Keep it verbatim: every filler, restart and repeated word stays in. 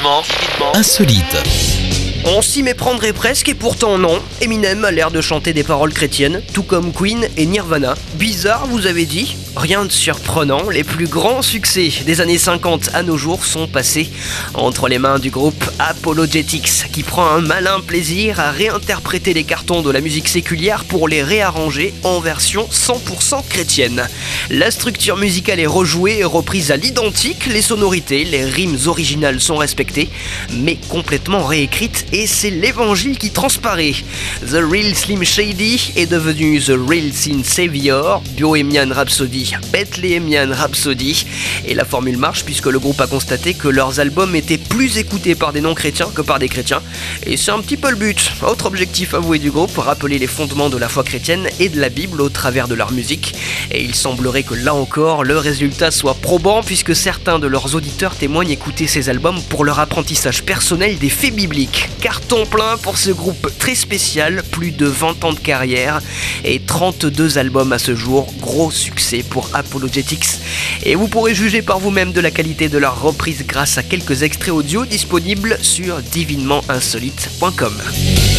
Divinement insolite. On s'y méprendrait presque et pourtant non. Eminem a l'air de chanter des paroles chrétiennes, tout comme Queen et Nirvana. Bizarre, vous avez dit ? Rien de surprenant, les plus grands succès des années cinquante à nos jours sont passés entre les mains du groupe Apologetics, qui prend un malin plaisir à réinterpréter les cartons de la musique séculière pour les réarranger en version cent pour cent chrétienne. La structure musicale est rejouée et reprise à l'identique, les sonorités, les rimes originales sont respectées, mais complètement réécrites, et c'est l'évangile qui transparaît. The Real Slim Shady est devenu The Real Sin Savior, Bohemian Rhapsody, Bethléemian Rhapsody, et la formule marche puisque le groupe a constaté que leurs albums étaient plus écoutés par des non-chrétiens que par des chrétiens, et c'est un petit peu le but. Autre objectif avoué du groupe, rappeler les fondements de la foi chrétienne et de la Bible au travers de leur musique, et il semblerait que là encore le résultat soit probant puisque certains de leurs auditeurs témoignent écouter ces albums pour leur apprentissage personnel des faits bibliques. Carton plein pour ce groupe très spécial, plus de vingt ans de carrière et trente-deux albums à ce jour, gros succès pour Apologetics. Et vous pourrez juger par vous-même de la qualité de leur reprise grâce à quelques extraits audio disponibles sur divinement insolite point com.